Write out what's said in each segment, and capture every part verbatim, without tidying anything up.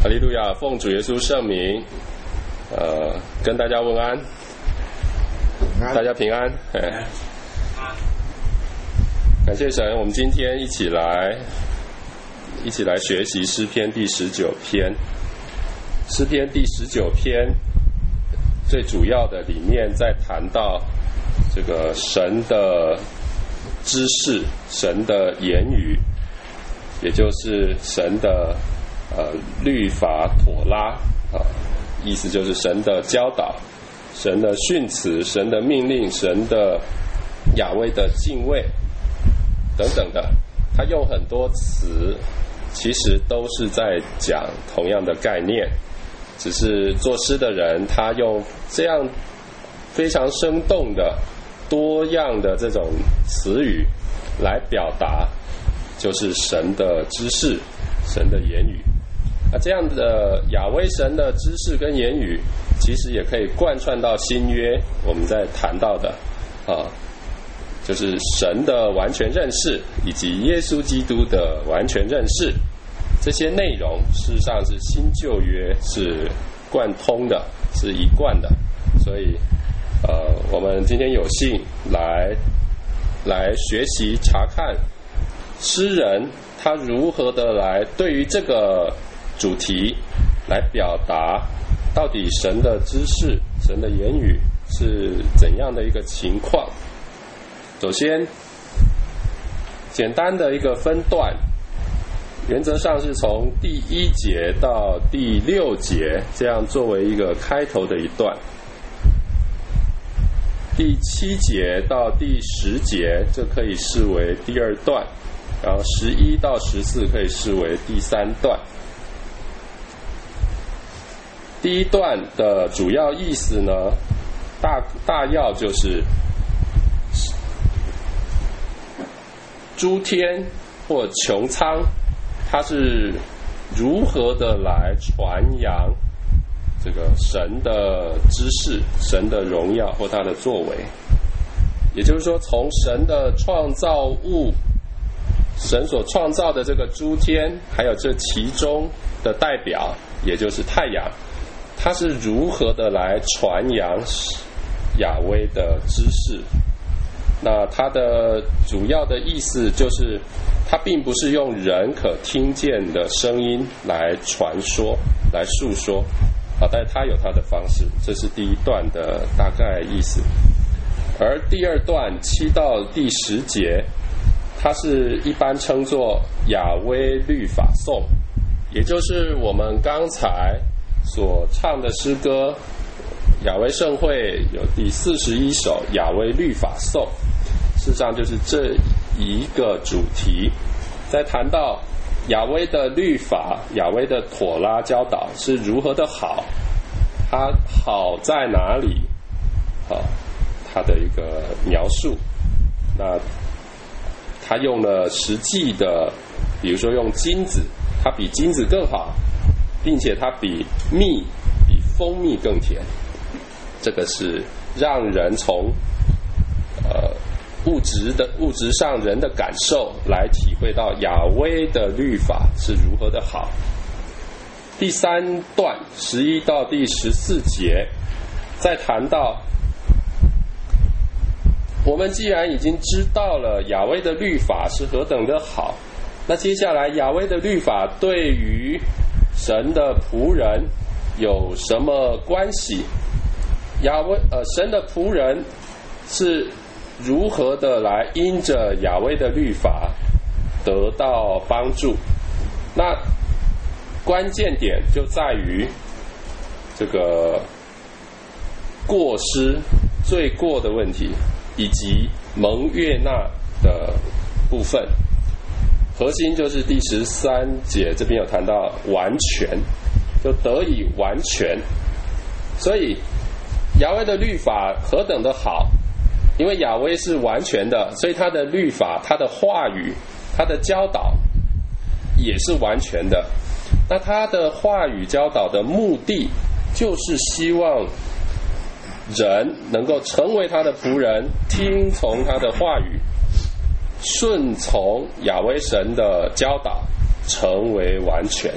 哈利路亚，奉主耶稣圣名，呃，跟大家问安，大家平安。哎，感谢神，我们今天一起来，一起来学习诗篇第十九篇。诗篇第十九篇最主要的里面在谈到这个神的知识，神的言语，也就是神的呃律法妥拉啊，意思就是神的教导，神的训词，神的命令，神的雅威的敬畏等等的，他用很多词，其实都是在讲同样的概念，只是作诗的人他用这样非常生动的多样的这种词语来表达，就是神的知识，神的言语。那这样的雅威神的知识跟言语，其实也可以贯穿到新约我们在谈到的啊，就是神的完全认识以及耶稣基督的完全认识，这些内容事实上是新旧约是贯通的，是一贯的。所以呃，我们今天有幸来来学习查看诗人他如何的来对于这个主题来表达到底神的知识，神的言语是怎样的一个情况。首先简单的一个分段，原则上是从第一节到第六节这样作为一个开头的一段，第七节到第十节这可以视为第二段，然后十一到十四可以视为第三段。第一段的主要意思呢，大大要就是诸天或穹苍，它是如何的来传扬这个神的知识，神的荣耀或他的作为。也就是说，从神的创造物，神所创造的这个诸天，还有这其中的代表，也就是太阳，它是如何的来传扬雅威的知识。那它的主要的意思就是，它并不是用人可听见的声音来传说，来述说啊，但是它有它的方式，这是第一段的大概意思。而第二段七到第十节，它是一般称作雅威律法颂，也就是我们刚才所唱的诗歌，雅威盛会有第四十一首雅威律法颂，事实上就是这一个主题，在谈到雅威的律法，雅威的妥拉教导是如何的好，它好在哪里啊？它的一个描述。那他用了实际的，比如说用金子，它比金子更好，并且它比蜜比蜂蜜更甜，这个是让人从呃物质的物质上人的感受来体会到雅威的律法是如何的好。第三段十一到第十四节再谈到，我们既然已经知道了雅威的律法是何等的好，那接下来雅威的律法对于神的仆人有什么关系？雅威呃，神的仆人是如何的来因着雅威的律法得到帮助？那关键点就在于这个过失、罪过的问题，以及蒙悦纳的部分。核心就是第十三节这边有谈到完全，就得以完全。所以雅威的律法何等的好，因为雅威是完全的，所以他的律法，他的话语，他的教导也是完全的。那他的话语教导的目的，就是希望人能够成为他的仆人，听从他的话语，顺从雅威神的教导，成为完全。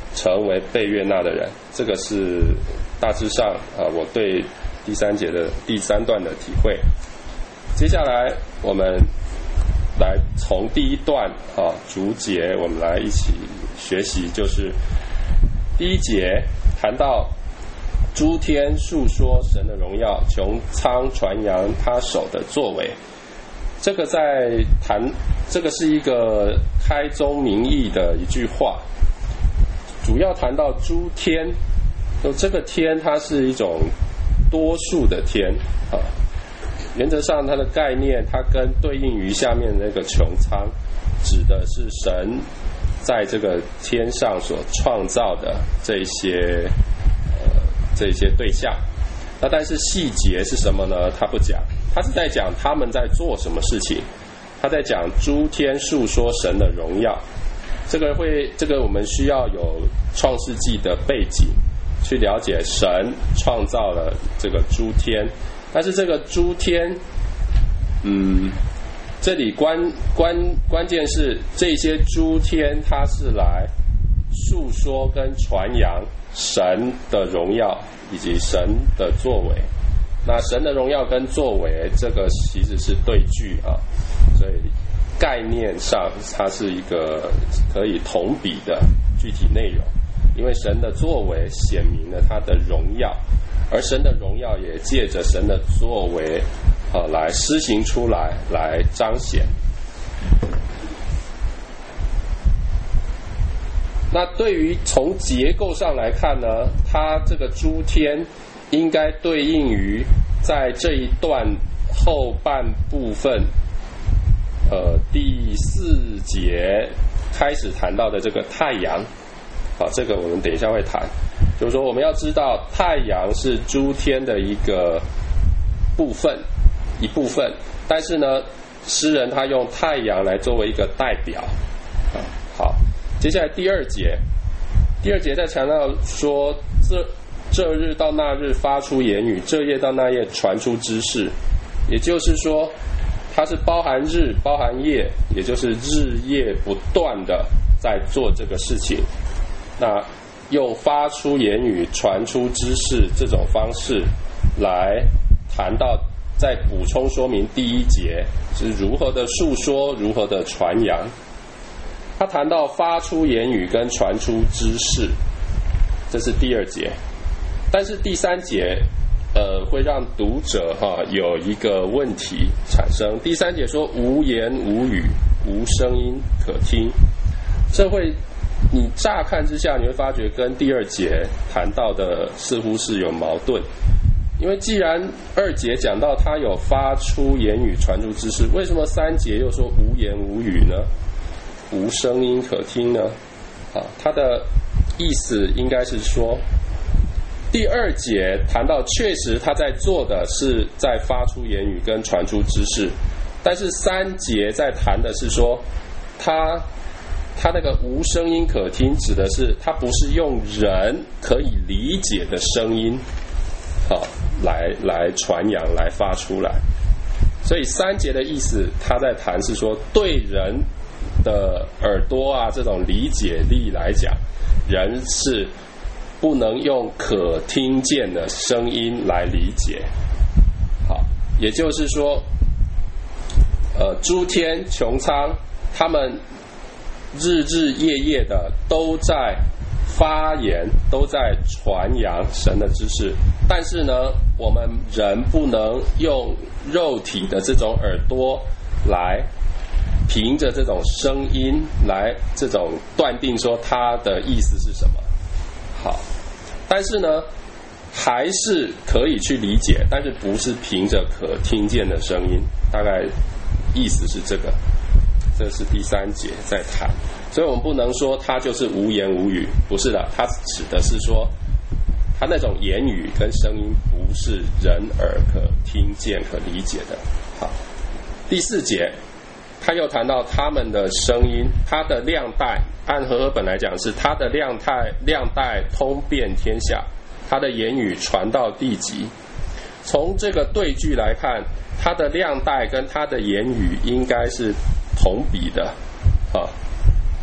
成为被悦纳的人。这个是大致上啊我对第三节的第三段的体会。接下来我们来从第一段啊逐节我们来一起学习，就是第一节谈到诸天述说神的荣耀，穹苍传扬他手的作为。这个在谈，这个是一个开宗明义的一句话，主要谈到诸天，就这个天它是一种多数的天啊。原则上它的概念，它跟对应于下面那个穹苍，指的是神在这个天上所创造的这些呃这些对象。那但是细节是什么呢？他不讲，他是在讲他们在做什么事情，他在讲诸天述说神的荣耀。这个会，这个我们需要有创世纪的背景去了解神创造了这个诸天。但是这个诸天，嗯，这里关关关键是这些诸天，它是来述说跟传扬神的荣耀以及神的作为。那神的荣耀跟作为，这个其实是对句啊，所以概念上它是一个可以同比的具体内容。因为神的作为显明了他的荣耀，而神的荣耀也借着神的作为啊来施行出来，来彰显。那对于从结构上来看呢，它这个诸天应该对应于在这一段后半部分呃第四节开始谈到的这个太阳。好，这个我们等一下会谈，就是说我们要知道太阳是诸天的一个部分一部分，但是呢诗人他用太阳来作为一个代表。好，接下来第二节，第二节在强调说这这日到那日发出言语，这夜到那夜传出知识，也就是说它是包含日包含夜，也就是日夜不断的在做这个事情。那用发出言语传出知识这种方式来谈到，再补充说明第一节是如何的述说，如何的传扬。他谈到发出言语跟传出知识，这是第二节。但是第三节呃会让读者哈有一个问题产生。第三节说无言无语，无声音可听，这会你乍看之下你会发觉跟第二节谈到的似乎是有矛盾。因为既然二节讲到他有发出言语传出知识，为什么三节又说无言无语呢？无声音可听呢？啊，他的意思应该是说，第二节谈到确实他在做的是在发出言语跟传出知识，但是三节在谈的是说他他那个无声音可听指的是他不是用人可以理解的声音好来来传扬来发出来。所以三节的意思他在谈是说，对人的耳朵啊这种理解力来讲，人是不能用可听见的声音来理解。好，也就是说呃，诸天穹苍他们日日夜夜的都在发言，都在传扬神的知识，但是呢我们人不能用肉体的这种耳朵来凭着这种声音来这种断定说它的意思是什么。好，但是呢还是可以去理解，但是不是凭着可听见的声音，大概意思是这个。这是第三节在谈，所以我们不能说它就是无言无语，不是的，它指的是说它那种言语跟声音不是人耳可听见可理解的。好，第四节他又谈到他们的声音，它的量带，按和合本来讲是它的量带量带通遍天下，它的言语传到地极。从这个对句来看，它的量带跟它的言语应该是同比的啊，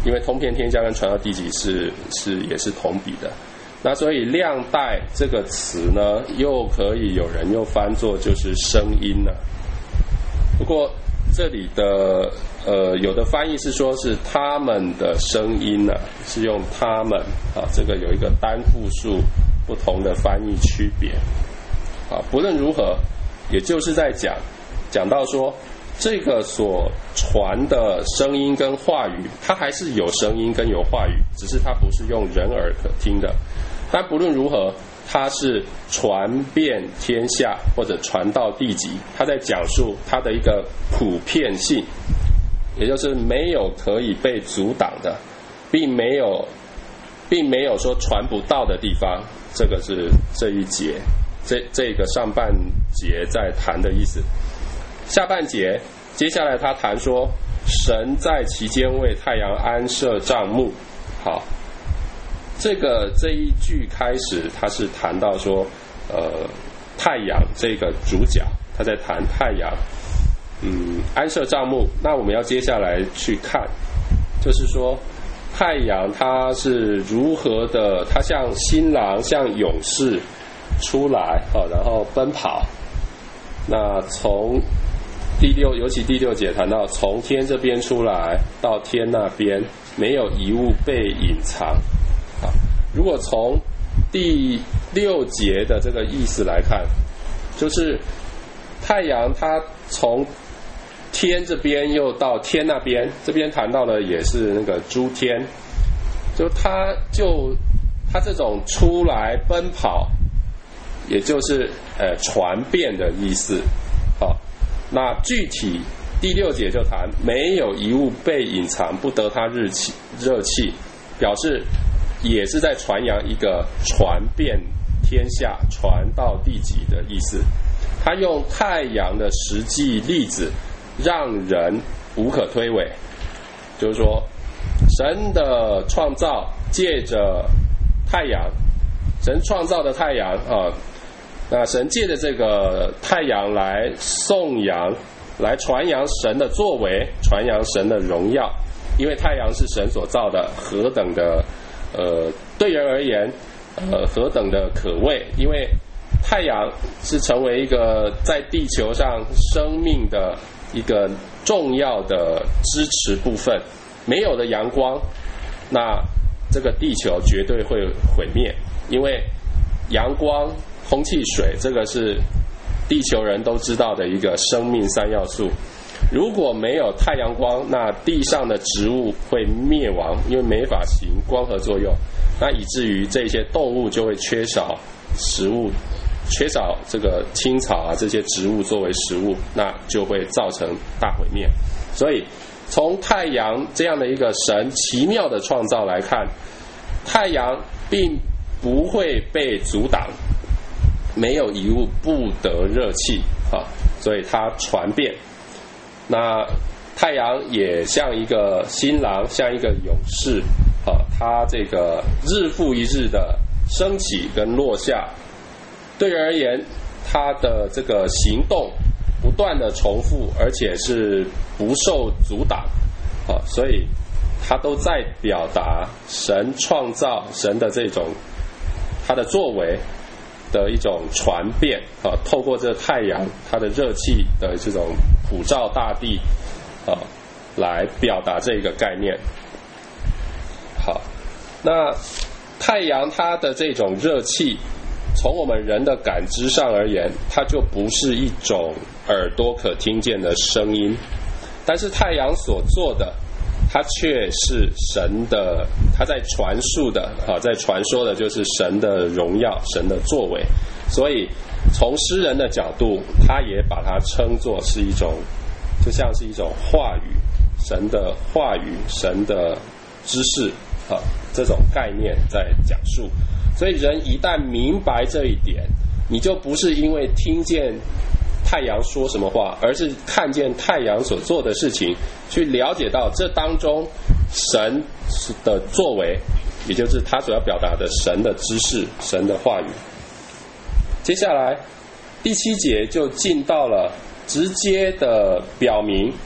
因为通遍天下跟传到地极是是也是同比的。那所以亮带这个词呢，又可以有人又翻作就是声音了。不过这里的呃有的翻译是说是他们的声音呢、啊，是用他们啊，这个有一个单复数不同的翻译区别。啊，不论如何，也就是在讲讲到说这个所传的声音跟话语，它还是有声音跟有话语，只是它不是用人耳可听的。但不论如何，它是传遍天下或者传到地极，它在讲述它的一个普遍性，也就是没有可以被阻挡的，并没有并没有说传不到的地方。这个是这一节这这个上半节在谈的意思。下半节接下来他谈说神在其间为太阳安设帐幕。好，这个这一句开始他是谈到说呃太阳这个主角，他在谈太阳嗯安设帐幕。那我们要接下来去看，就是说太阳它是如何的，它像新郎像勇士出来、哦、然后奔跑。那从第六，尤其第六节谈到从天这边出来到天那边，没有一物被隐藏。好，如果从第六节的这个意思来看，就是太阳它从天这边又到天那边，这边谈到的也是那个诸天，就它就它这种出来奔跑，也就是呃传遍的意思。好，那具体第六节就谈没有一物被隐藏，不得它日气热气，表示也是在传扬一个传遍天下传到地极的意思。他用太阳的实际例子让人无可推诿，就是说神的创造借着太阳，神创造的太阳啊，那神借着这个太阳来颂扬，来传扬神的作为，传扬神的荣耀。因为太阳是神所造的，何等的呃对人而言呃何等的可畏。因为太阳是成为一个在地球上生命的一个重要的支持部分，没有了阳光，那这个地球绝对会毁灭。因为阳光空气水，这个是地球人都知道的一个生命三要素。如果没有太阳光，那地上的植物会灭亡，因为没法行光合作用，那以至于这些动物就会缺少食物，缺少这个青草啊这些植物作为食物，那就会造成大毁灭。所以从太阳这样的一个神奇妙的创造来看，太阳并不会被阻挡，没有一物不得热气啊，所以它传遍。那太阳也像一个新郎，像一个勇士啊，它这个日复一日的升起跟落下，对人而言，它的这个行动不断的重复，而且是不受阻挡啊，所以它都在表达神创造，神的这种它的作为的一种传遍啊，透过这太阳它的热气的这种普照大地啊，来表达这个概念。好，那太阳它的这种热气，从我们人的感知上而言，它就不是一种耳朵可听见的声音，但是太阳所做的，它却是神的，它在传述的啊，在传说的就是神的荣耀，神的作为。所以从诗人的角度，他也把它称作是一种，就像是一种话语，神的话语，神的知识啊，这种概念在讲述。所以人一旦明白这一点，你就不是因为听见太阳说什么话，而是看见太阳所做的事情，去了解到这当中神的作为，也就是他所要表达的神的知识，神的话语。接下来第七节就进到了直接的表明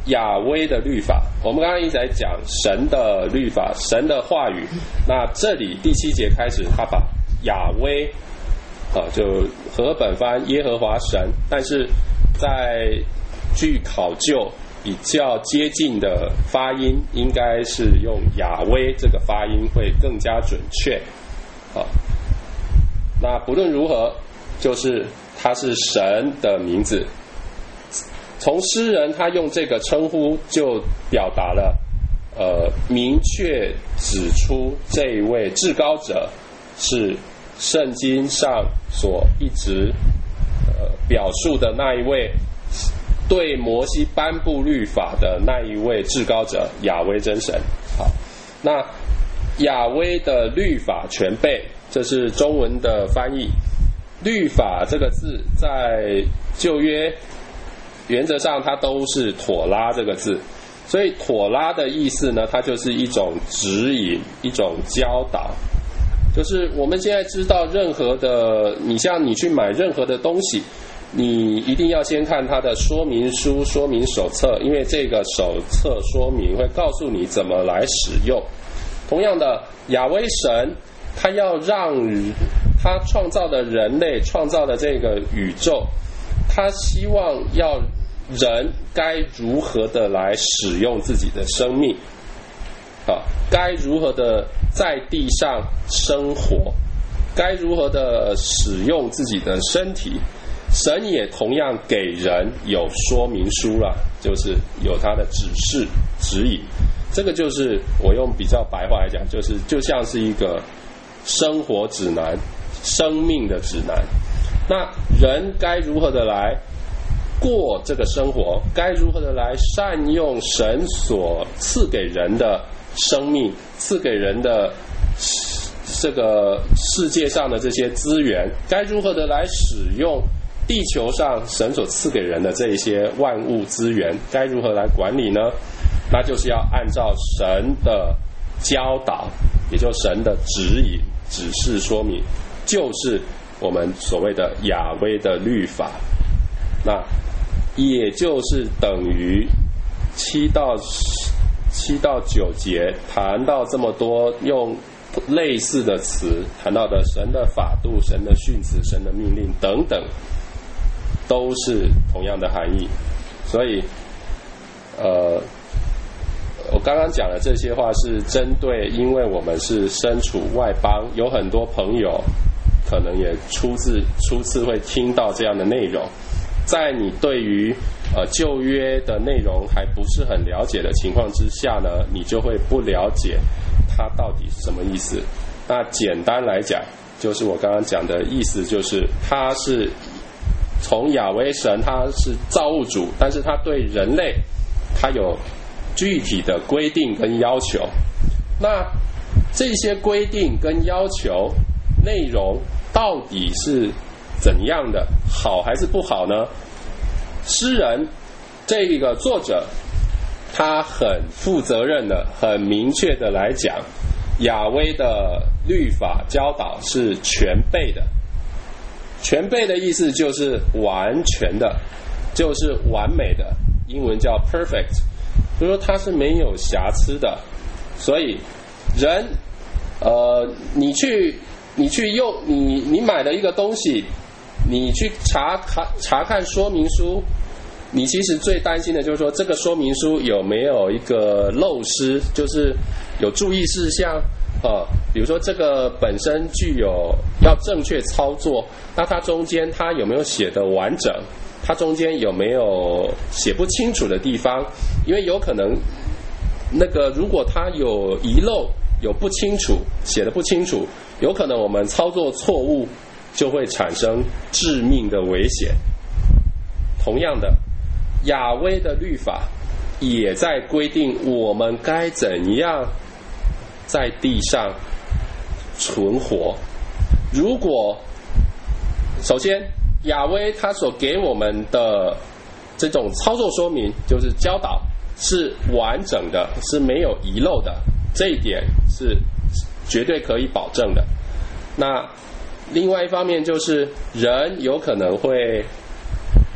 亚威的律法。我们刚刚一直在讲神的律法，神的话语。那这里第七节开始，他把亚威啊，就和本翻耶和华神，但是在据考究比较接近的发音，应该是用亚威这个发音会更加准确。好，那不论如何，就是他是神的名字。从诗人他用这个称呼，就表达了呃明确指出这一位至高者是圣经上所一直呃表述的那一位对摩西颁布律法的那一位至高者亚威真神。好，那亚威的律法全备，这是中文的翻译。律法这个字在旧约原则上它都是妥拉这个字，所以妥拉的意思呢，它就是一种指引，一种教导。就是我们现在知道任何的，你像你去买任何的东西，你一定要先看它的说明书、说明手册，因为这个手册说明会告诉你怎么来使用。同样的，亚威神他要让他创造的人类、创造的这个宇宙，他希望要人该如何的来使用自己的生命啊，该如何的在地上生活，该如何的使用自己的身体。神也同样给人有说明书了，就是有他的指示指引。这个就是我用比较白话来讲，就是就像是一个生活指南、生命的指南。那人该如何的来过这个生活，该如何的来善用神所赐给人的生命，赐给人的这个世界上的这些资源，该如何的来使用地球上神所赐给人的这一些万物资源，该如何来管理呢？那就是要按照神的教导，也就是神的指引、指示、说明，就是我们所谓的亚威的律法。那也就是等于七到七到九节谈到这么多，用类似的词谈到的神的法度、神的训词、神的命令等等，都是同样的含义。所以呃我刚刚讲的这些话是针对，因为我们是身处外邦，有很多朋友可能也初次初次会听到这样的内容，在你对于呃旧约的内容还不是很了解的情况之下呢，你就会不了解它到底是什么意思。那简单来讲，就是我刚刚讲的意思，就是它是从亚威神，他是造物主，但是他对人类他有具体的规定跟要求。那这些规定跟要求内容到底是怎样的，好还是不好呢？诗人这个作者他很负责任的、很明确的来讲，亚威的律法教导是全备的。全备的意思就是完全的，就是完美的，英文叫 perfect， 就是说它是没有瑕疵的。所以人呃你去你去用你你买了一个东西，你去查看查看说明书，你其实最担心的就是说这个说明书有没有一个漏失，就是有注意事项啊，比如说这个本身具有要正确操作，那它中间它有没有写的完整，它中间有没有写不清楚的地方，因为有可能那个如果它有遗漏，有不清楚，写的不清楚，有可能我们操作错误就会产生致命的危险。同样的，亚威的律法也在规定我们该怎样在地上存活。如果首先亚威他所给我们的这种操作说明，就是教导是完整的，是没有遗漏的，这一点是绝对可以保证的。那另外一方面就是人有可能会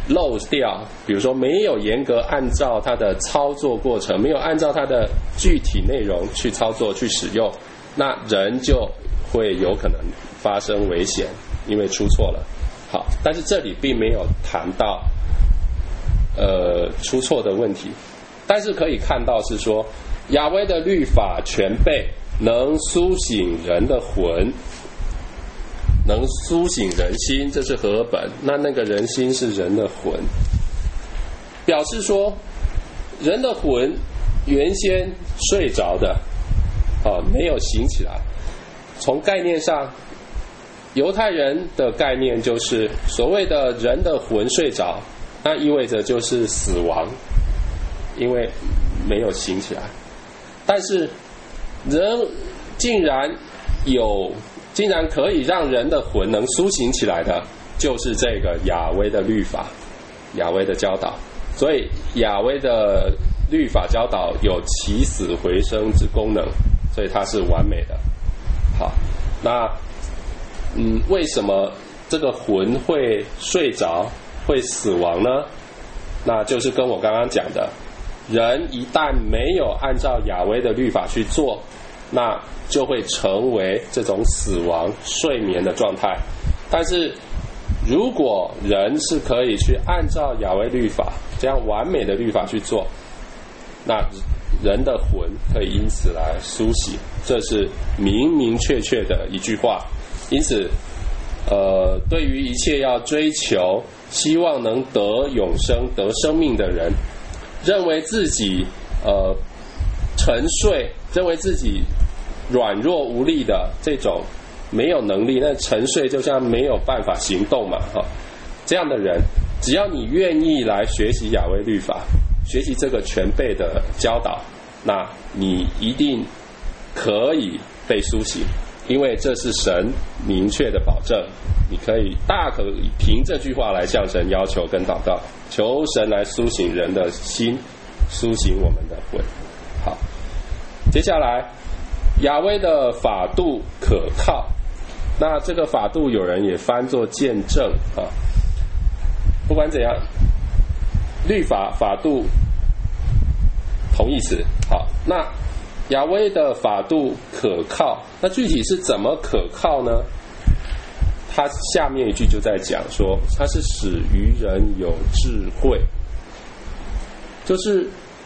漏掉，比如说没有严格按照它的操作过程，没有按照它的具体内容去操作去使用，那人就会有可能发生危险，因为出错了。好，但是这里并没有谈到呃出错的问题，但是可以看到是说亚威的律法全备，能苏醒人的魂，能苏醒人心，这是和合本。那那个人心是人的魂，表示说人的魂原先睡着的，啊，没有醒起来。从概念上，犹太人的概念就是所谓的人的魂睡着，那意味着就是死亡，因为没有醒起来。但是人竟然有竟然可以让人的魂能苏醒起来的，就是这个亚威的律法，亚威的教导。所以亚威的律法教导有起死回生之功能，所以它是完美的。好，那嗯，为什么这个魂会睡着会死亡呢？那就是跟我刚刚讲的，人一旦没有按照亚威的律法去做，那就会成为这种死亡睡眠的状态。但是如果人是可以去按照亚威律法这样完美的律法去做，那人的魂可以因此来苏醒，这是明明确确的一句话。因此呃，对于一切要追求希望能得永生得生命的人，认为自己呃沉睡，认为自己软弱无力的这种没有能力，那沉睡就像没有办法行动嘛，哈，这样的人，只要你愿意来学习亚威律法，学习这个全备的教导，那你一定可以被苏醒，因为这是神明确的保证。你可以大可以凭这句话来向神要求跟祷告，求神来苏醒人的心，苏醒我们的魂。好，接下来亚威的法度可靠，那这个法度有人也翻作见证啊。不管怎样，律法法度同义词。好，那亚威的法度可靠，那具体是怎么可靠呢？他下面一句就在讲说，他是使愚人有智慧，就是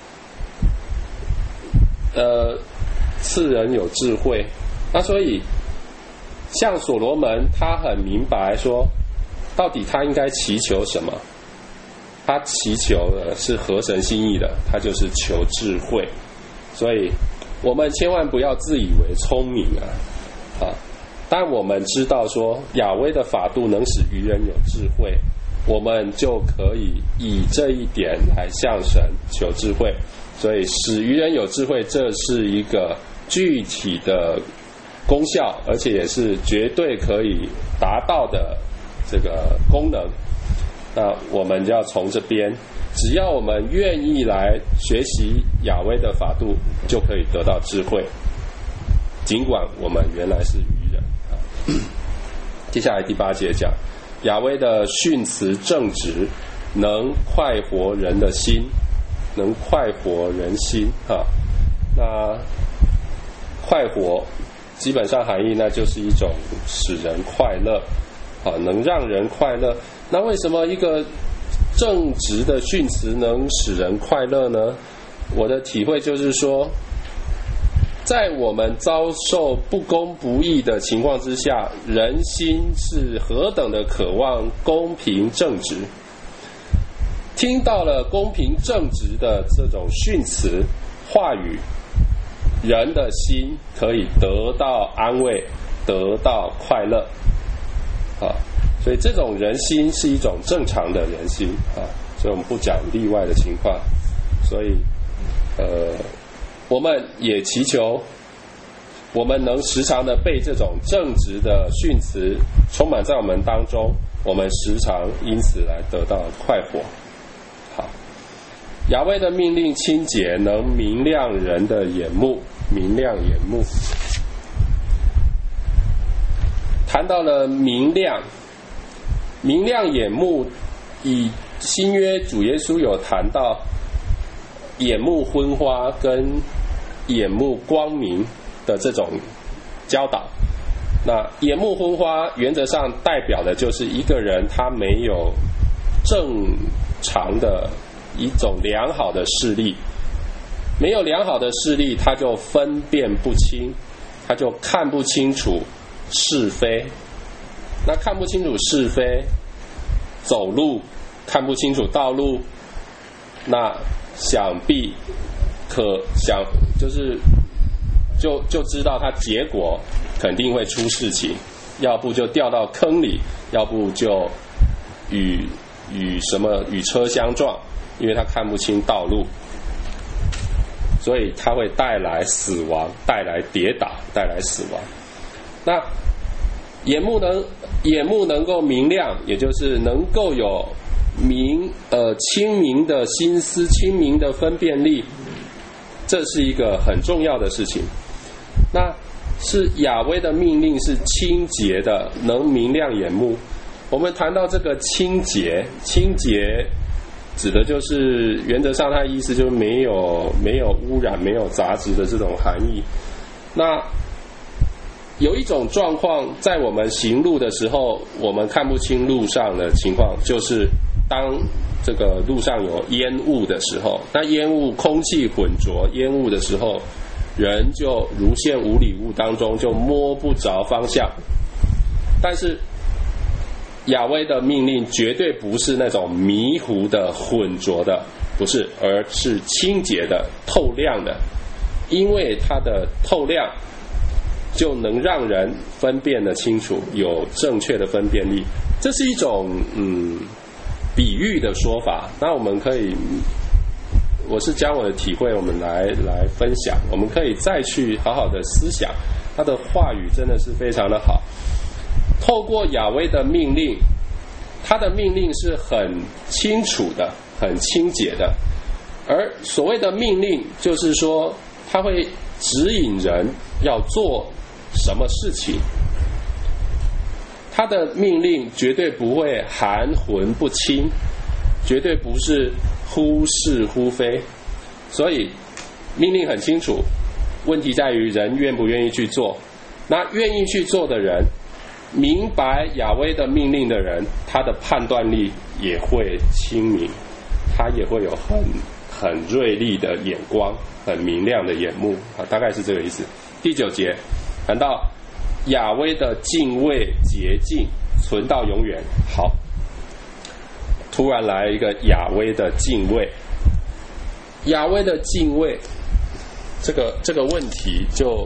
呃赐人有智慧。那所以像所罗门，他很明白说到底他应该祈求什么，他祈求的是合神心意的，他就是求智慧。所以我们千万不要自以为聪明啊啊！但我们知道说亚威的法度能使愚人有智慧，我们就可以以这一点来向神求智慧。所以使愚人有智慧，这是一个具体的功效，而且也是绝对可以达到的这个功能。那我们就要从这边，只要我们愿意来学习亚威的法度，就可以得到智慧，尽管我们原来是愚人。接下来第八节讲亚威的训词正直，能快活人的心，能快活人心啊。那快活基本上含义那就是一种使人快乐啊，能让人快乐。那为什么一个正直的训词能使人快乐呢？我的体会就是说，在我们遭受不公不义的情况之下，人心是何等的渴望公平正直。听到了公平正直的这种训词话语，人的心可以得到安慰，得到快乐啊。所以这种人心是一种正常的人心啊，所以我们不讲例外的情况。所以呃我们也祈求我们能时常的被这种正直的训词充满在我们当中，我们时常因此来得到快活。好，亚威的命令清洁，能明亮人的眼目，明亮眼目。谈到了明亮，明亮眼目，以新约主耶稣有谈到眼目昏花跟眼目光明的这种教导。那眼目昏花原则上代表的就是一个人他没有正常的一种良好的视力，没有良好的视力，他就分辨不清，他就看不清楚是非。那看不清楚是非，走路看不清楚道路，那想必可想就是就就知道他结果肯定会出事情，要不就掉到坑里，要不就与与什么与车相撞，因为他看不清道路，所以他会带来死亡，带来跌倒，带来死亡。那眼目能眼目能够明亮，也就是能够有明呃清明的心思，清明的分辨力，这是一个很重要的事情。那是雅威的命令是清洁的，能明亮眼目。我们谈到这个清洁，清洁指的就是原则上它的意思就是没有没有污染、没有杂质的这种含义。那有一种状况，在我们行路的时候，我们看不清路上的情况，就是当这个路上有烟雾的时候，那烟雾空气混浊烟雾的时候，人就如陷无里雾当中，就摸不着方向。但是雅威的命令绝对不是那种迷糊的混浊的，不是，而是清洁的透亮的，因为它的透亮就能让人分辨得清楚，有正确的分辨力。这是一种嗯比喻的说法。那我们可以，我是将我的体会我们来来分享，我们可以再去好好的思想。他的话语真的是非常的好。透过雅威的命令，他的命令是很清楚的，很清洁的。而所谓的命令，就是说他会指引人要做什么事情。他的命令绝对不会含混不清，绝对不是忽是忽非。所以命令很清楚，问题在于人愿不愿意去做。那愿意去做的人，明白雅威的命令的人，他的判断力也会清明，他也会有很很锐利的眼光，很明亮的眼目啊，大概是这个意思。第九节谈到雅威的敬畏洁净，存到永远。好，突然来一个雅威的敬畏，雅威的敬畏，这个这个问题就。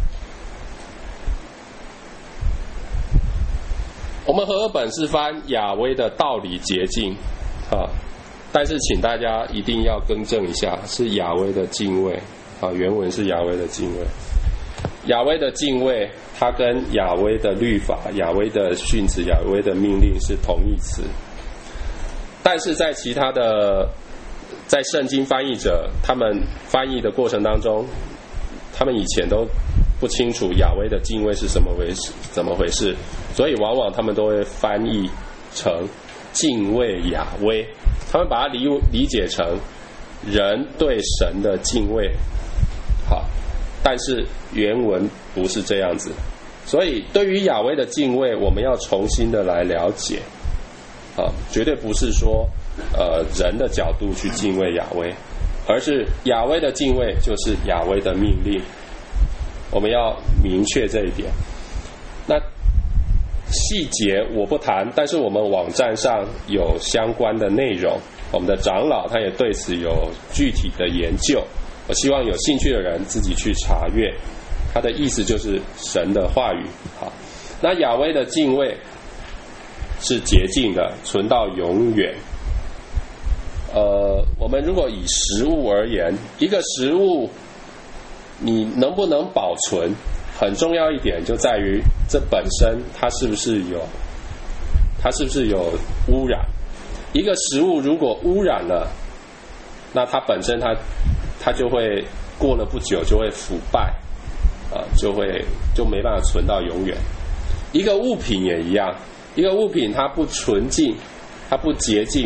我们和合本是翻雅威的道理洁净啊，但是请大家一定要更正一下，是雅威的敬畏啊，原文是雅威的敬畏。雅威的敬畏，它跟雅威的律法、雅威的训词、雅威的命令是同义词，但是在其他的在圣经翻译者他们翻译的过程当中，他们以前都不清楚雅威的敬畏是什么回事，怎么回事，所以往往他们都会翻译成敬畏雅威，他们把它理理解成人对神的敬畏。好，但是原文不是这样子，所以对于雅威的敬畏，我们要重新的来了解。啊，绝对不是说呃人的角度去敬畏雅威，而是雅威的敬畏就是雅威的命令。我们要明确这一点。那细节我不谈，但是我们网站上有相关的内容，我们的长老他也对此有具体的研究，我希望有兴趣的人自己去查阅。他的意思就是神的话语。好，那雅威的敬畏是洁净的，存到永远。呃，我们如果以食物而言，一个食物你能不能保存，很重要一点就在于这本身它是不是有它是不是有污染。一个食物如果污染了，那它本身它它就会过了不久就会腐败啊，就会就没办法存到永远。一个物品也一样，一个物品它不纯净，它不洁净，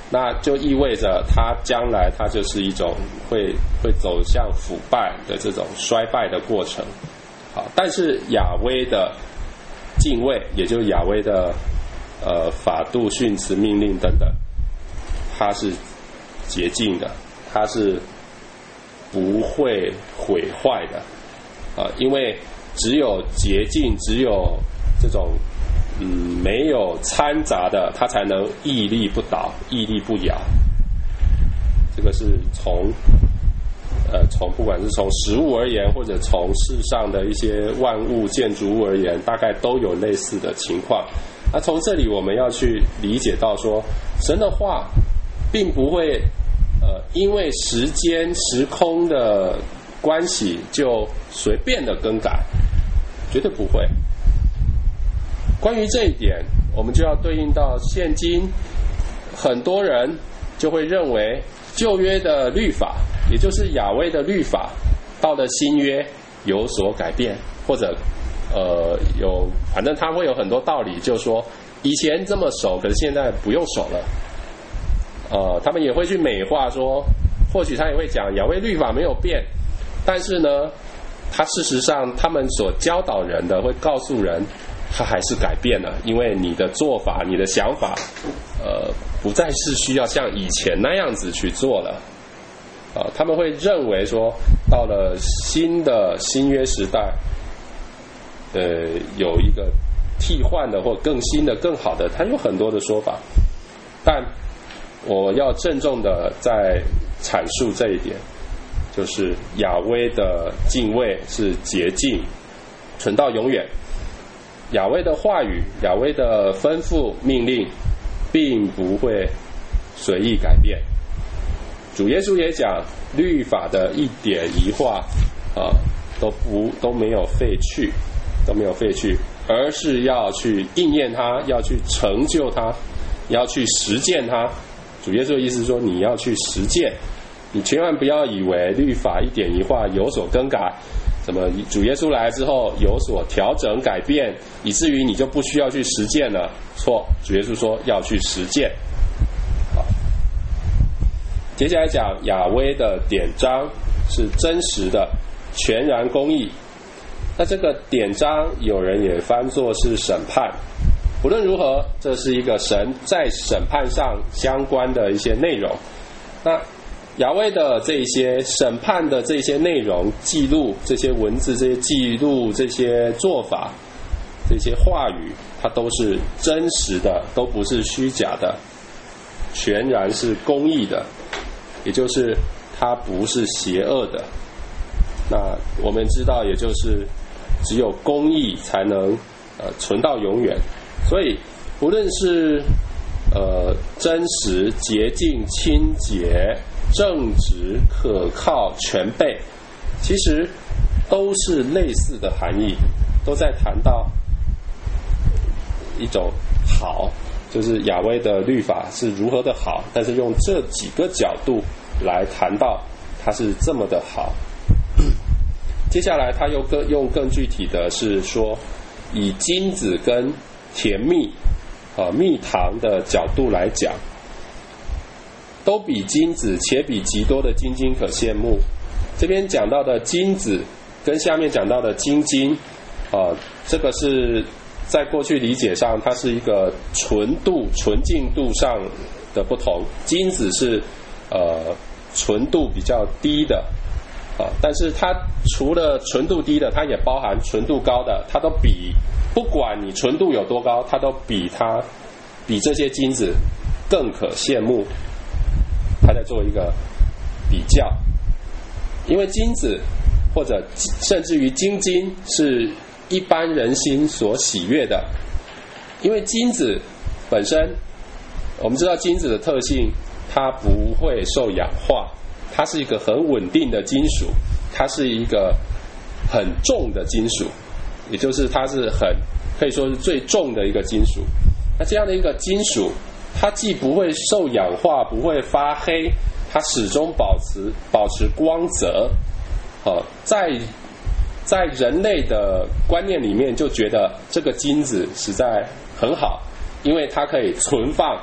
那就意味着它将来它就是一种会会走向腐败的这种衰败的过程。好，但是雅威的敬畏，也就是雅威的呃法度、训词、命令等等，它是洁净的，它是不会毁坏的啊、呃，因为只有洁净，只有这种嗯没有掺杂的，它才能屹立不倒，屹立不摇。这个是从呃从不管是从食物而言，或者从世上的一些万物建筑物而言，大概都有类似的情况。那从这里我们要去理解到说，神的话并不会呃因为时间时空的关系就随便的更改，绝对不会。关于这一点，我们就要对应到现今很多人就会认为旧约的律法，也就是雅威的律法，到了新约有所改变，或者呃有反正他会有很多道理，就是说以前这么守，可是现在不用守了。呃，他们也会去美化说，或许他也会讲雅威律法没有变，但是呢，他事实上他们所教导人的会告诉人，他还是改变了，因为你的做法、你的想法，呃，不再是需要像以前那样子去做了。啊、呃，他们会认为说，到了新的新约时代，呃，有一个替换的或更新的、更好的，他有很多的说法，但我要郑重的在阐述这一点，就是雅威的敬畏是洁净，存到永远。雅威的话语、雅威的吩咐命令并不会随意改变。主耶稣也讲，律法的一点一画啊都不都没有废去，都没有废去，而是要去应验它，要去成就它，要去实践它。主耶稣的意思是说，你要去实践，你千万不要以为律法一点一画有所更改，什么主耶稣来之后有所调整改变，以至于你就不需要去实践了。错，主耶稣说要去实践。好，接下来讲雅威的典章是真实的，全然公义。那这个典章有人也翻作是审判。不论如何，这是一个神在审判上相关的一些内容。那雅威的这些审判的这些内容记录，这些文字，这些记录，这些做法，这些话语，它都是真实的，都不是虚假的，全然是公义的，也就是它不是邪恶的。那我们知道，也就是只有公义才能呃存到永远。所以无论是呃真实、洁净、清洁、正直、可靠、全备，其实都是类似的含义，都在谈到一种好，就是雅威的律法是如何的好，但是用这几个角度来谈到它是这么的好。接下来他又更用更具体的是说，以金子跟甜蜜啊蜜糖的角度来讲，都比金子，且比极多的金金可羡慕。这边讲到的金子跟下面讲到的金金啊，这个是在过去理解上，它是一个纯度、纯净度上的不同。金子是呃纯度比较低的啊，但是它除了纯度低的，它也包含纯度高的，它都比，不管你纯度有多高，它都比它比这些金子更可羡慕。他在做一个比较，因为金子或者甚至于金金是一般人心所喜悦的，因为金子本身，我们知道金子的特性，它不会受氧化，它是一个很稳定的金属，它是一个很重的金属，也就是它是很可以说是最重的一个金属。那这样的一个金属，它既不会受氧化，不会发黑，它始终保持保持光泽。呃，在在人类的观念里面，就觉得这个金子实在很好，因为它可以存放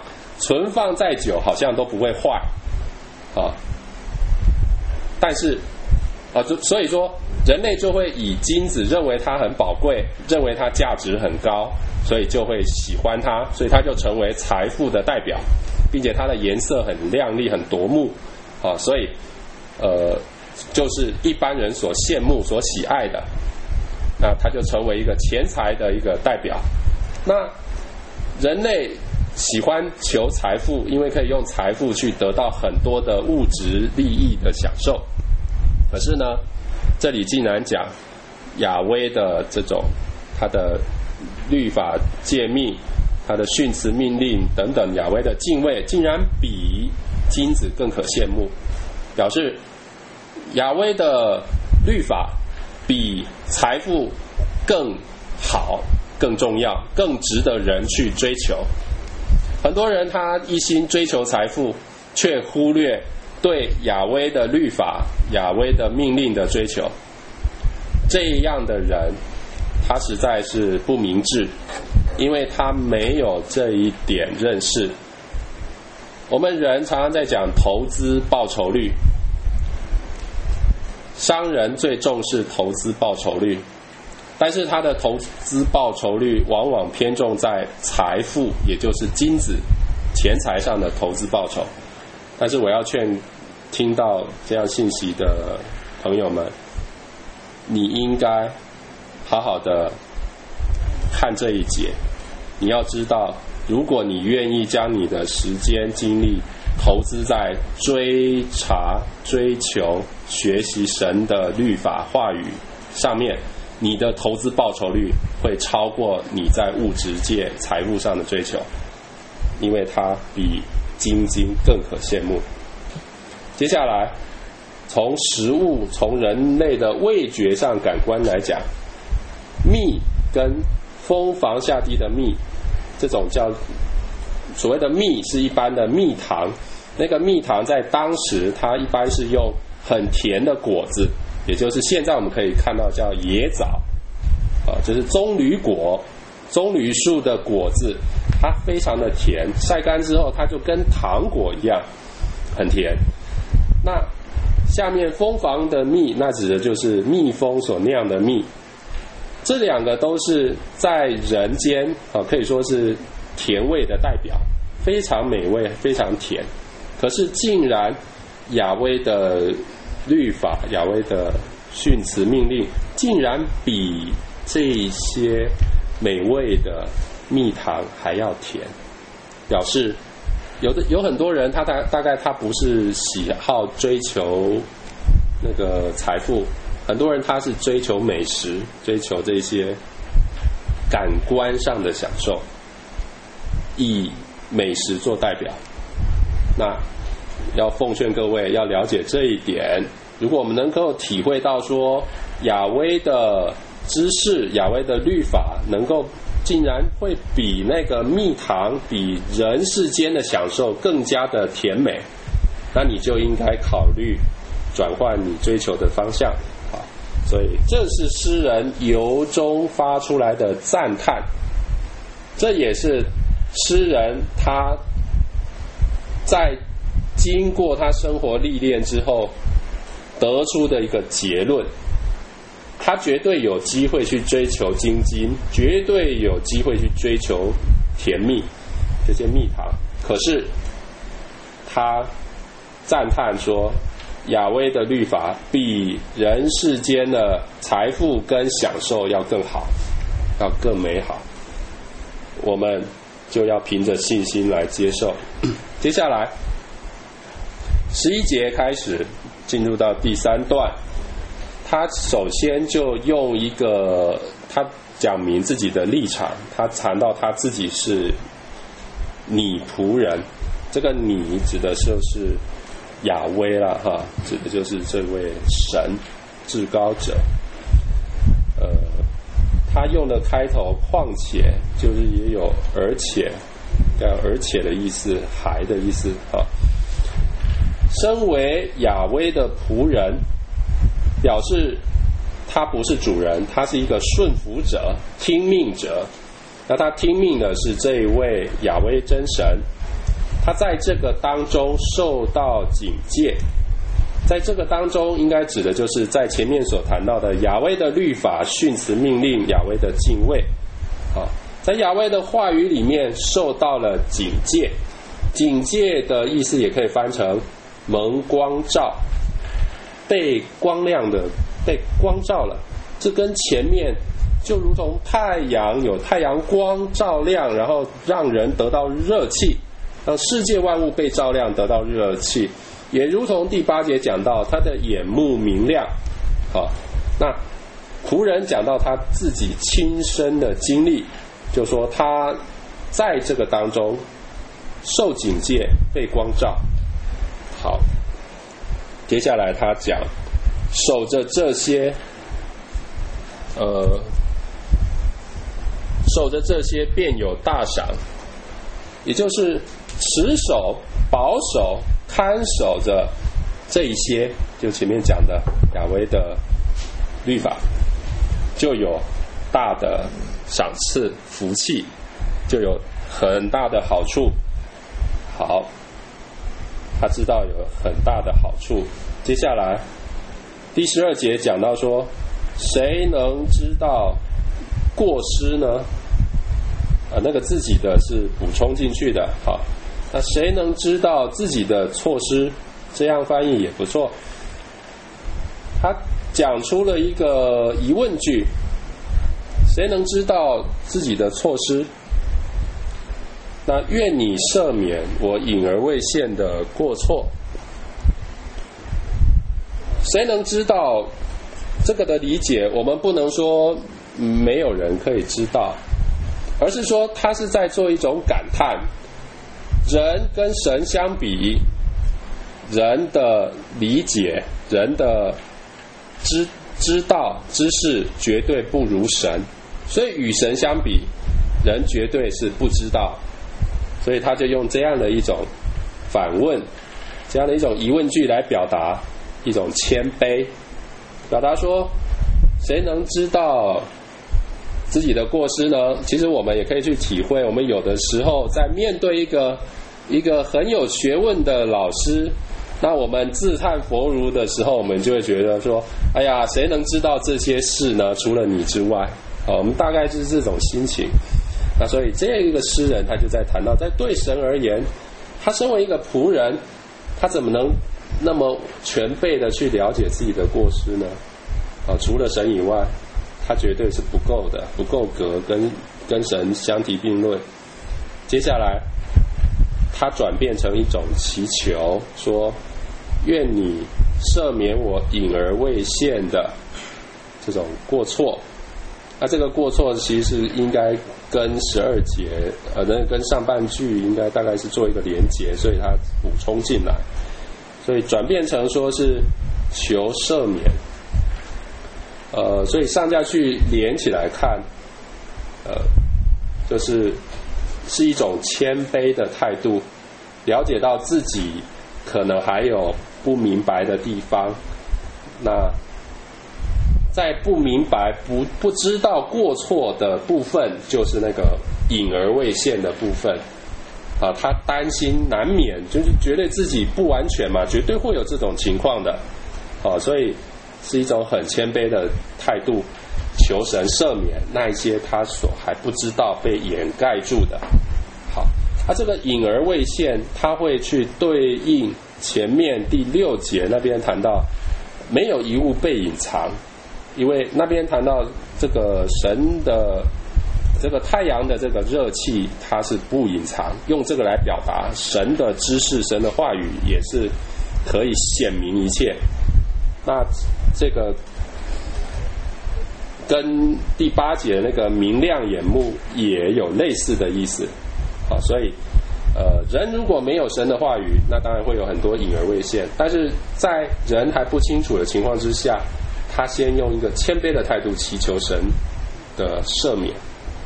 存放再久好像都不会坏啊。但是啊，就所以说人类就会以金子认为它很宝贵，认为它价值很高，所以就会喜欢它，所以它就成为财富的代表，并且它的颜色很亮丽很夺目啊，所以呃就是一般人所羡慕所喜爱的，那它就成为一个钱财的一个代表。那人类喜欢求财富，因为可以用财富去得到很多的物质利益的享受。可是呢，这里竟然讲亚威的这种他的律法诫命，他的训词命令等等，亚威的敬畏竟然比金子更可羡慕，表示亚威的律法比财富更好、更重要、更值得人去追求。很多人他一心追求财富，却忽略对亚威的律法、亚威的命令的追求。这样的人他实在是不明智，因为他没有这一点认识。我们人常常在讲投资报酬率，商人最重视投资报酬率，但是他的投资报酬率往往偏重在财富，也就是金子、钱财上的投资报酬。但是我要劝听到这样信息的朋友们，你应该好好的看这一节。你要知道，如果你愿意将你的时间精力投资在追查、追求、学习神的律法话语上面，你的投资报酬率会超过你在物质界财富上的追求，因为它比金金更可羡慕。接下来从食物、从人类的味觉上感官来讲，蜜跟蜂房下滴的蜜，这种叫所谓的蜜是一般的蜜糖，那个蜜糖在当时它一般是用很甜的果子，也就是现在我们可以看到叫野枣啊，就是棕榈果，棕榈树的果子，它非常的甜，晒干之后它就跟糖果一样很甜。那下面蜂房的蜜，那指的就是蜜蜂所酿的蜜。这两个都是在人间啊，可以说是甜味的代表，非常美味，非常甜。可是竟然亚威的律法、亚威的训词命令，竟然比这些美味的蜜糖还要甜，表示有的有很多人他大大概他不是喜好追求那个财富，很多人他是追求美食，追求这些感官上的享受，以美食做代表。那要奉劝各位要了解这一点，如果我们能够体会到说亚威的知识、亚威的律法能够竟然会比那个蜜糖、比人世间的享受更加的甜美，那你就应该考虑转换你追求的方向。好，所以这是诗人由衷发出来的赞叹，这也是诗人他在经过他生活历练之后得出的一个结论。他绝对有机会去追求精金，绝对有机会去追求甜蜜这些蜜糖，可是他赞叹说亚威的律法比人世间的财富跟享受要更好，要更美好，我们就要凭着信心来接受。接下来十一节开始进入到第三段，他首先就用一个他讲明自己的立场，他谈到他自己是你仆人，这个你指的就是亚威啦哈，指的就是这位神至高者。呃，他用的开头况且就是也有而且，而且的意思，还的意思哈。身为亚威的仆人，表示他不是主人，他是一个顺服者、听命者。那他听命的是这一位亚威真神， 他在这个当中受到警戒。在这个当中应该指的就是在前面所谈到的雅威的律法、训词命令、雅威的敬畏。好，在雅威的话语里面受到了警戒。警戒的意思也可以翻成蒙光照，被光亮的，被光照了。这跟前面就如同太阳有太阳光照亮，然后让人得到热气，让世界万物被照亮得到热气，也如同第八节讲到他的眼目明亮。好，那仆人讲到他自己亲身的经历，就说他在这个当中受警戒，被光照。好，接下来他讲守着这些呃守着这些便有大赏，也就是持守、保守、看守着这一些，就前面讲的雅威的律法，就有大的赏赐、福气，就有很大的好处。好，他知道有很大的好处。接下来第十二节讲到说，谁能知道过失呢？啊，那个自己的是补充进去的。好，那谁能知道自己的错失？这样翻译也不错。他讲出了一个疑问句：谁能知道自己的错失？那愿你赦免我隐而未现的过错。谁能知道这个的理解？我们不能说没有人可以知道，而是说他是在做一种感叹。人跟神相比，人的理解、人的知知道、知识绝对不如神，所以与神相比，人绝对是不知道。所以他就用这样的一种反问，这样的一种疑问句来表达一种谦卑，表达说谁能知道自己的过失呢？其实我们也可以去体会，我们有的时候在面对一个一个很有学问的老师，那我们自叹弗如的时候，我们就会觉得说，哎呀，谁能知道这些事呢？除了你之外。好，我们大概就是这种心情。那所以这一个诗人他就在谈到，在对神而言，他身为一个仆人，他怎么能那么全备的去了解自己的过失呢？啊，除了神以外，他绝对是不够的，不够格跟跟神相提并论。接下来他转变成一种祈求，说愿你赦免我隐而未现的这种过错。那这个过错其实是应该跟十二节呃，那跟上半句应该大概是做一个连结，所以他补充进来，所以转变成说是求赦免。呃，所以上下去连起来看，呃，就是是一种谦卑的态度，了解到自己可能还有不明白的地方，那在不明白、不不知道过错的部分，就是那个隐而未现的部分啊。他担心难免，就是觉得自己不完全嘛，绝对会有这种情况的啊，所以是一种很谦卑的态度，求神赦免那一些他所还不知道被掩盖住的。好，他这个隐而未现，他会去对应前面第六节那边谈到没有一物被隐藏。因为那边谈到这个神的这个太阳的这个热气，它是不隐藏，用这个来表达神的知识、神的话语也是可以显明一切。那这个跟第八节那个明亮眼目也有类似的意思。好，所以呃，人如果没有神的话语，那当然会有很多隐而未现，但是在人还不清楚的情况之下，他先用一个谦卑的态度祈求神的赦免。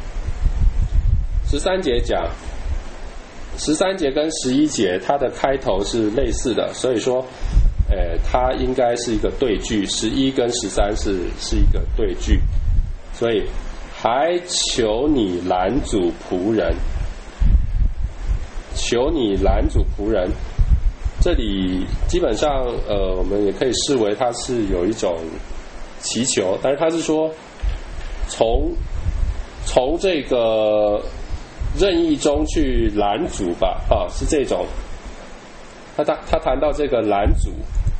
十三节讲，十三节跟十一节它的开头是类似的，所以说，呃，它应该是一个对句，十一跟十三是是一个对句，所以还求你拦阻仆人， 求你拦阻仆人。这里基本上呃，我们也可以视为它是有一种祈求，但是他是说从从这个任意中去拦阻吧，啊，是这种。他他他谈到这个拦阻，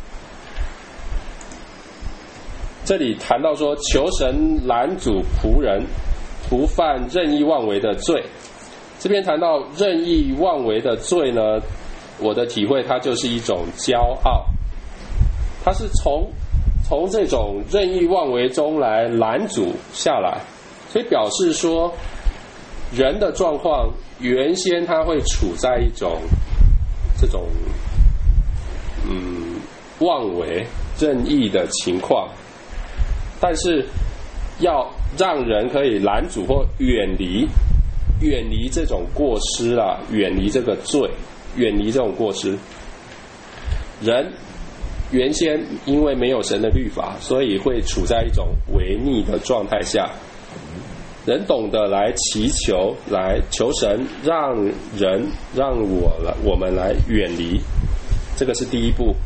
这里谈到说求神拦阻仆人不犯任意妄为的罪。这边谈到任意妄为的罪呢，我的体会它就是一种骄傲，它是从从这种任意妄为中来拦阻下来，所以表示说人的状况原先他会处在一种这种嗯妄为任意的情况，但是要让人可以拦阻或远离远离这种过失啊，远离这个罪，远离这种过失。人原先因为没有神的律法，所以会处在一种违逆的状态下。人懂得来祈求，来求神让人让我了我们来远离，这个是第一步。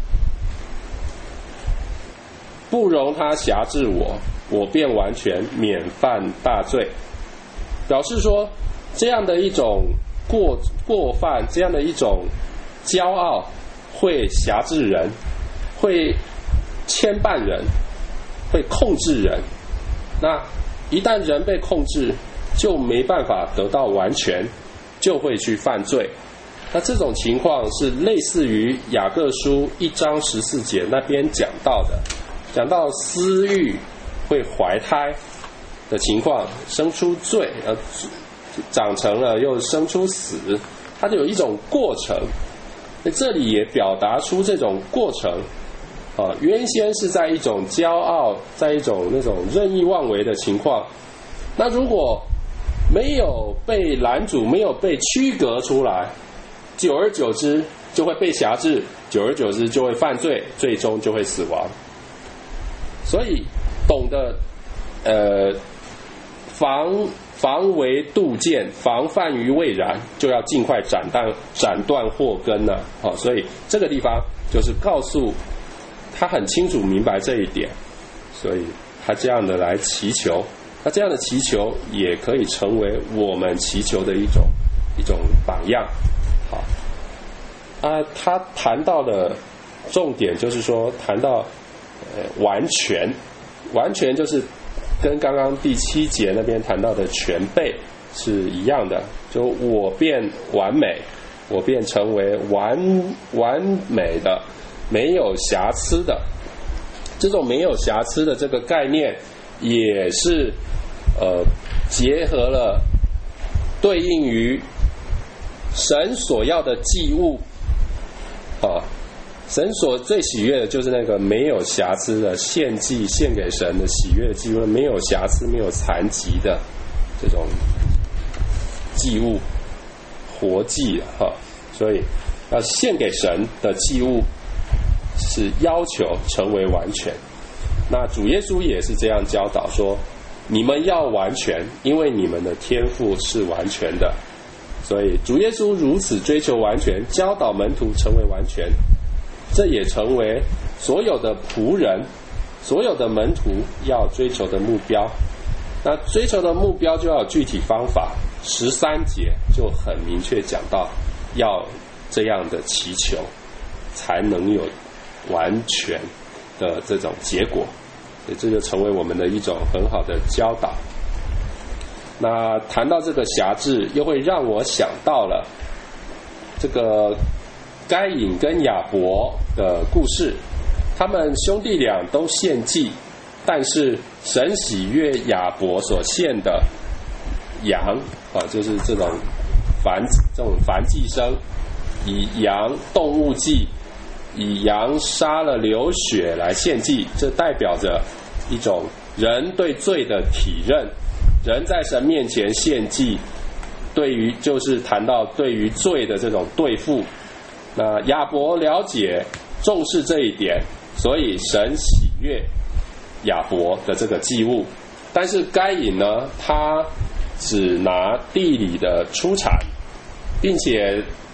不容他辖制我，我便完全免犯大罪。表示说这样的一种过过犯，这样的一种骄傲会辖制人，会牵绊人，会控制人。那一旦人被控制，就没办法得到完全，就会去犯罪。那这种情况是类似于雅各书一章十四节那边讲到的，讲到私欲会怀胎的情况，生出罪，呃，长成了又生出死，它就有一种过程。那这里也表达出这种过程。啊，原先是在一种骄傲，在一种那种任意妄为的情况，那如果没有被拦阻，没有被区隔出来，久而久之就会被辖制，久而久之就会犯罪，最终就会死亡。所以懂得呃防防微杜渐，防范于未然，就要尽快斩断斩断祸根呢。好，所以这个地方就是告诉他很清楚明白这一点，所以他这样的来祈求，那这样的祈求也可以成为我们祈求的一种一种榜样。好，啊，他谈到的重点就是说，谈到呃完全，完全就是跟刚刚第七节那边谈到的全备是一样的，就我便完美，我便成为完完美的。没有瑕疵的，这种没有瑕疵的这个概念，也是呃结合了对应于神所要的祭物啊，神所最喜悦的就是那个没有瑕疵的献祭，献给神的喜悦的祭物，没有瑕疵、没有残疾的这种祭物，活祭哈，所以要献给神的祭物。是要求成为完全。那主耶稣也是这样教导说，你们要完全，因为你们的天父是完全的。所以主耶稣如此追求完全，教导门徒成为完全，这也成为所有的仆人，所有的门徒要追求的目标。那追求的目标就要有具体方法，十三节就很明确讲到要这样的祈求才能有完全的这种结果，所以这就成为我们的一种很好的教导。那谈到这个辖制，又会让我想到了这个该隐跟亚伯的故事。他们兄弟俩都献祭，但是神喜悦亚伯所献的羊啊，就是这种燔这种燔祭牲，以羊动物祭。以羊杀了流血来献祭，这代表着一种人对罪的体认，人在神面前献祭，对于就是谈到对于罪的这种对付。那亚伯了解重视这一点，所以神喜悦亚伯的这个祭物。但是该隐呢，他只拿地里的出产，并且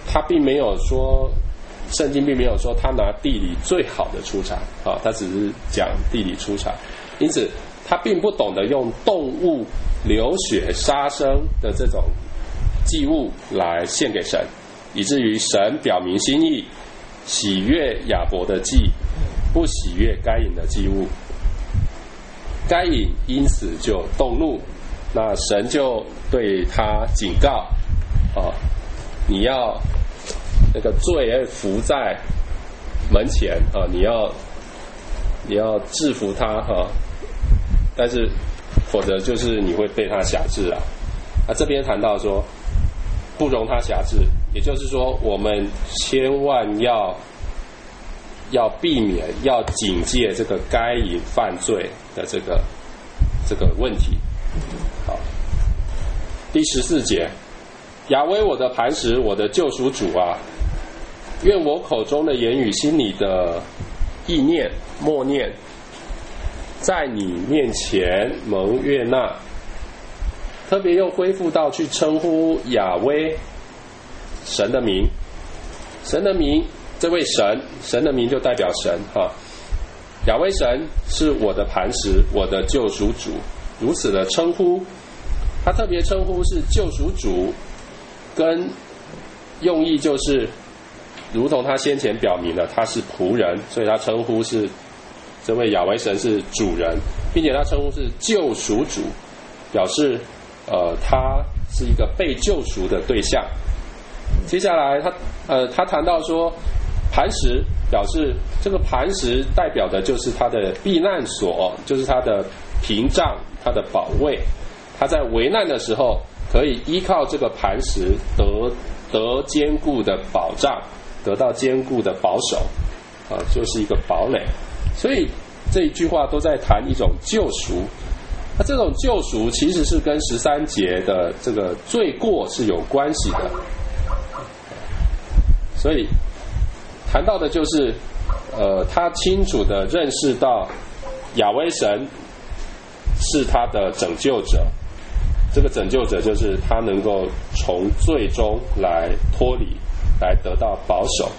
他并没有说，圣经并没有说他拿地里最好的出产啊，他只是讲地里出产，因此他并不懂得用动物流血杀生的这种祭物来献给神，以至于神表明心意，喜悦亚伯的祭，不喜悦该隐的祭物。该隐因此就动怒，那神就对他警告啊，你要那个罪伏在门前啊，你要你要制服他哈、啊，但是否则就是你会被他辖制啊。啊，这边谈到说不容他辖制，也就是说我们千万要要避免，要警戒这个该隐犯罪的这个这个问题。好，第十四节，亚威我的磐石，我的救赎主啊，愿我口中的言语，心里的意念默念，在你面前蒙悦纳。特别又恢复到去称呼亚威神的名，神的名，这位神，神的名就代表神哈。亚威神是我的磐石，我的救赎主，如此的称呼。他特别称呼是救赎主，跟用意就是如同他先前表明了他是仆人，所以他称呼是这位亚威神是主人，并且他称呼是救赎主，表示呃他是一个被救赎的对象。接下来他呃他谈到说磐石，表示这个磐石代表的就是他的避难所，就是他的屏障，他的保卫。他在危难的时候可以依靠这个磐石得得坚固的保障，得到坚固的保守啊，就是一个堡垒。所以这一句话都在谈一种救赎。那这种救赎其实是跟十三节的这个罪过是有关系的。所以谈到的就是呃他清楚地认识到亚威神是他的拯救者，这个拯救者就是他能够从罪中来脱离，来得到保守。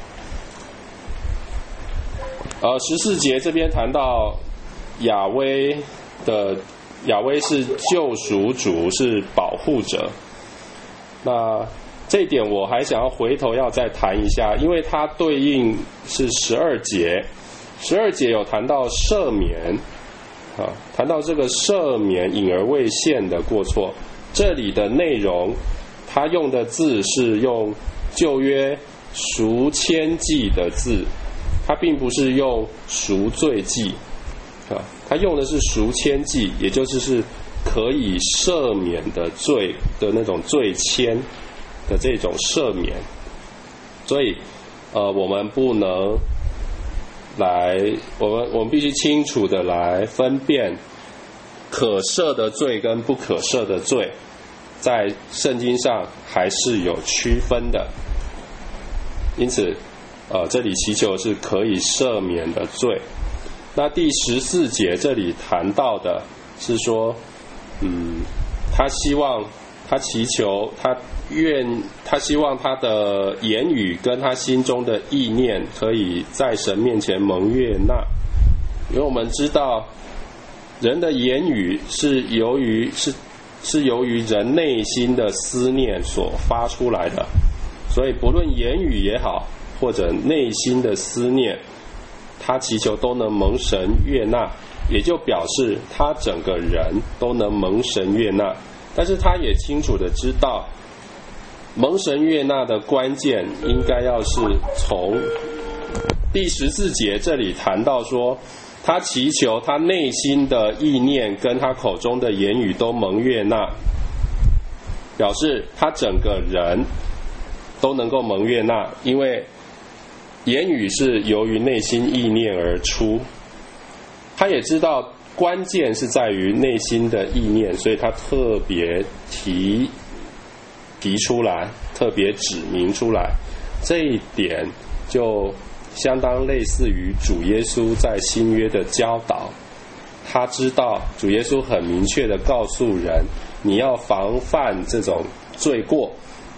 呃十四节这边谈到亚威的亚威是救赎主，是保护者。那这一点我还想要回头要再谈一下，因为它对应是十二节，十二节有谈到赦免啊，谈到这个赦免隐而未现的过错。这里的内容它用的字是用旧约赎愆祭的字，它并不是用赎罪祭啊，它用的是赎愆祭，也就是是可以赦免的罪的那种罪愆的这种赦免。所以呃我们不能来我们我们必须清楚的来分辨可赦的罪跟不可赦的罪，在圣经上还是有区分的。因此呃这里祈求是可以赦免的罪。那第十四节这里谈到的是说嗯他希望他祈求他愿他希望他的言语跟他心中的意念可以在神面前蒙悦纳。因为我们知道人的言语是由于是是由于人内心的思念所发出来的，所以不论言语也好或者内心的思念，他祈求都能蒙神悦纳，也就表示他整个人都能蒙神悦纳。但是他也清楚的知道蒙神悦纳的关键应该要是从第十四节这里谈到说他祈求他内心的意念跟他口中的言语都蒙悦纳，表示他整个人都能够蒙悦纳，因为言语是由于内心意念而出。他也知道关键是在于内心的意念，所以他特别提提出来，特别指明出来。这一点就相当类似于主耶稣在新约的教导。他知道主耶稣很明确的告诉人，你要防范这种罪过，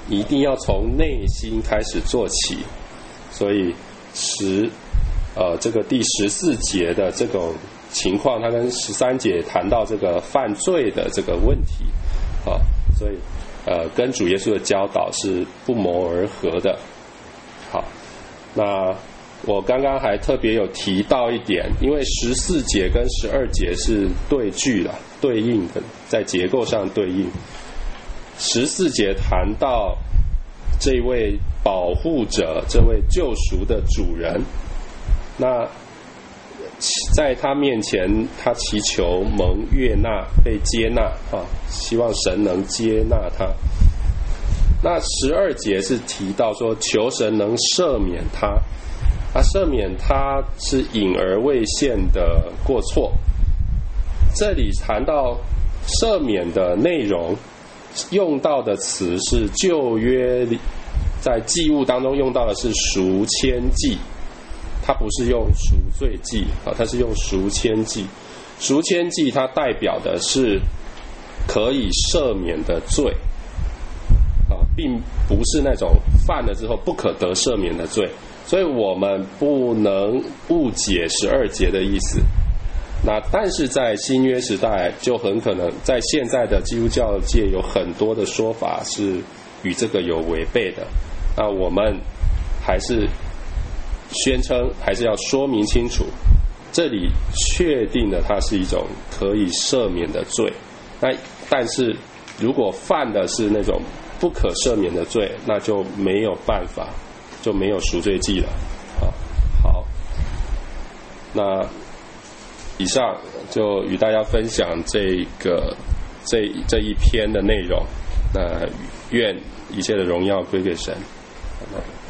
一定要从内心开始做起。所以十呃这个第十四节的这种情况，它跟十三节谈到这个犯罪的这个问题啊，所以呃跟主耶稣的教导是不谋而合的。好，那我刚刚还特别有提到一点，因为十四节跟十二节是对句啦，对应的，在结构上对应。十四节谈到这位保护者，这位救赎的主人，那在他面前他祈求蒙悦纳，被接纳啊，希望神能接纳他。那十二节是提到说求神能赦免他，啊，赦免他是隐而未现的过错。这里谈到赦免的内容，用到的词是旧约里在祭物当中用到的是赎愆祭，它不是用赎罪祭啊，它是用赎愆祭。赎愆祭它代表的是可以赦免的罪啊，并不是那种犯了之后不可得赦免的罪，所以我们不能误解十二节的意思。那但是在新约时代，就很可能在现在的基督教界有很多的说法是与这个有违背的。那我们还是宣称，还是要说明清楚，这里确定的它是一种可以赦免的罪。那但是如果犯的是那种不可赦免的罪，那就没有办法，就没有赎罪祭了。好，那以上就与大家分享这个这这一篇的内容。那愿一切的荣耀归给神。